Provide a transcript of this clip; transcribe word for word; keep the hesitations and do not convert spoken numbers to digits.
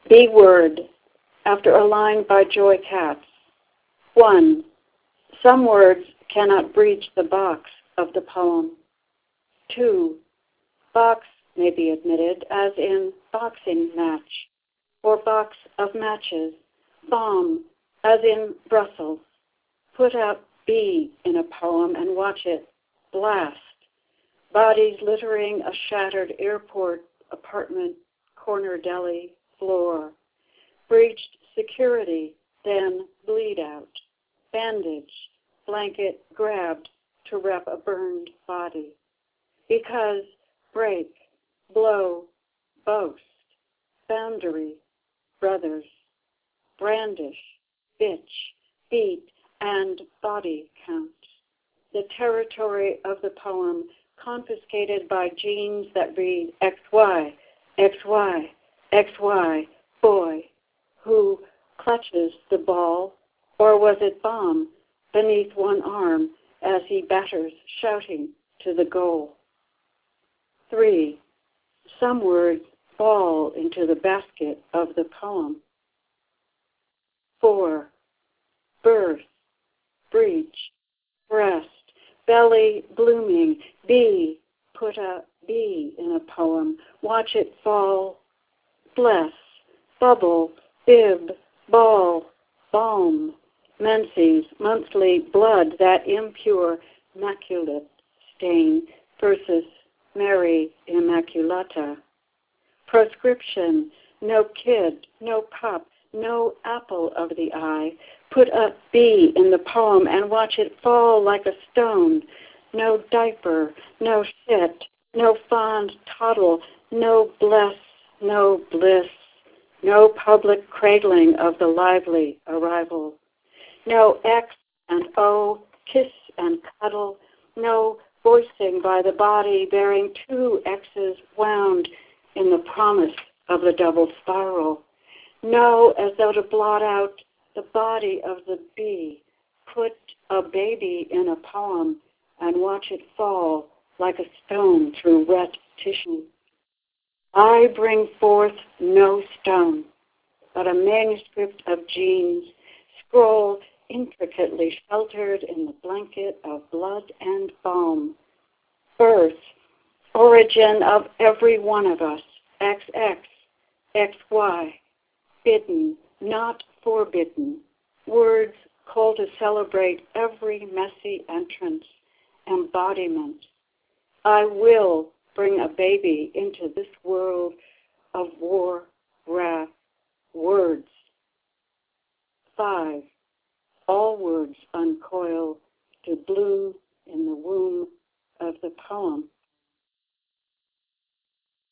B word, after a line by Joy Katz. One, some words cannot breach the box of the poem. Two, box may be admitted, as in boxing match, or box of matches, bomb, as in Brussels. Put up B in a poem and watch it blast. Bodies littering a shattered airport, apartment, corner deli, floor. Breached security, then bleed out. Bandage, blanket grabbed to wrap a burned body. Because break, blow, boast, boundary, brothers, brandish, bitch, beat, and body count. The territory of the poem confiscated by genes that read X Y, X Y, X Y, boy, who clutches the ball, or was it bomb, beneath one arm as he batters, shouting to the goal. Three, some words fall into the basket of the poem. Four, birth, breach, breast, belly blooming, B, put a B in a poem, watch it fall, bless, bubble, bib, ball, balm, menses, monthly blood, that impure, maculate stain versus Mary Immaculata. Proscription, no kid, no pup, no apple of the eye. Put a B in the poem and watch it fall like a stone. No diaper, no shit, no fond toddle, no bless, no bliss, no public cradling of the lively arrival. No X and O, kiss and cuddle, no voicing by the body bearing two X's wound in the promise of the double spiral. No, as though to blot out the body of the bee, put a baby in a poem and watch it fall like a stone through wet tissue. I bring forth no stone, but a manuscript of genes, scroll intricately sheltered in the blanket of blood and balm. Birth, origin of every one of us, X X, X Y, bidden, not forbidden, words call to celebrate every messy entrance, embodiment. I will bring a baby into this world of war, wrath, words. Five, all words uncoil to bloom in the womb of the poem.